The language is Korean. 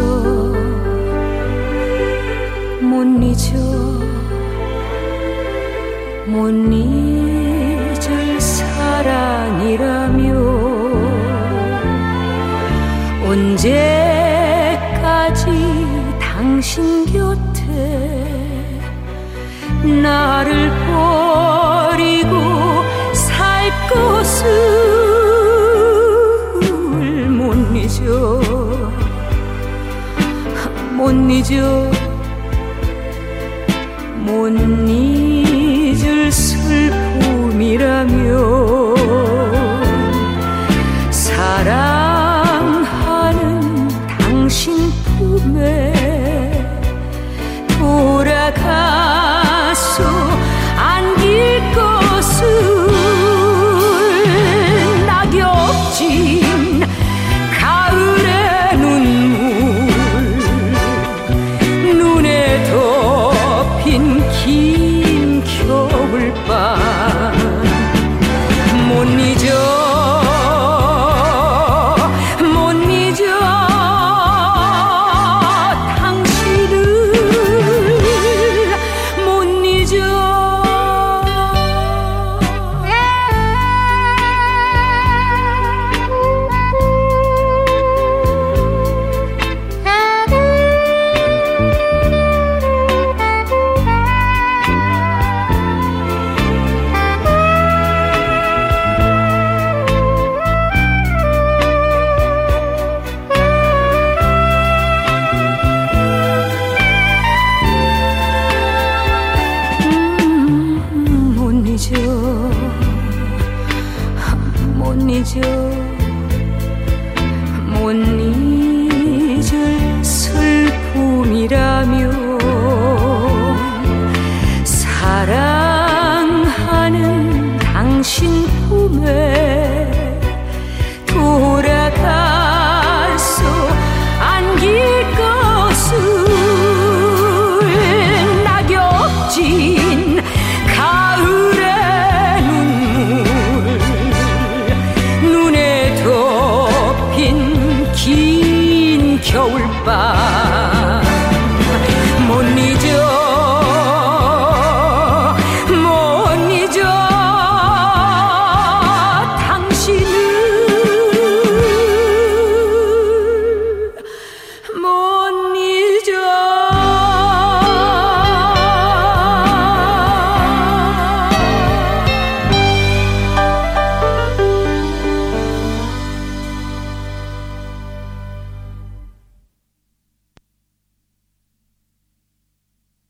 못 잊어 못 잊을 사랑이라며 언제까지 당신 곁에 나를 버리고 살 것을 못 잊어 못 잊어 못 잊을 슬픔이라며 사랑하는 당신 품에 돌아가서 안길 것을 낙엽진 가을의 눈물 눈에 덮인 긴 겨울밤 못 잊어 못 잊을 슬픔이라며 사랑하는 당신 품에 돌아가서 안길 것을 낙엽진 가을의 눈물 눈에 덮인 긴 겨울밤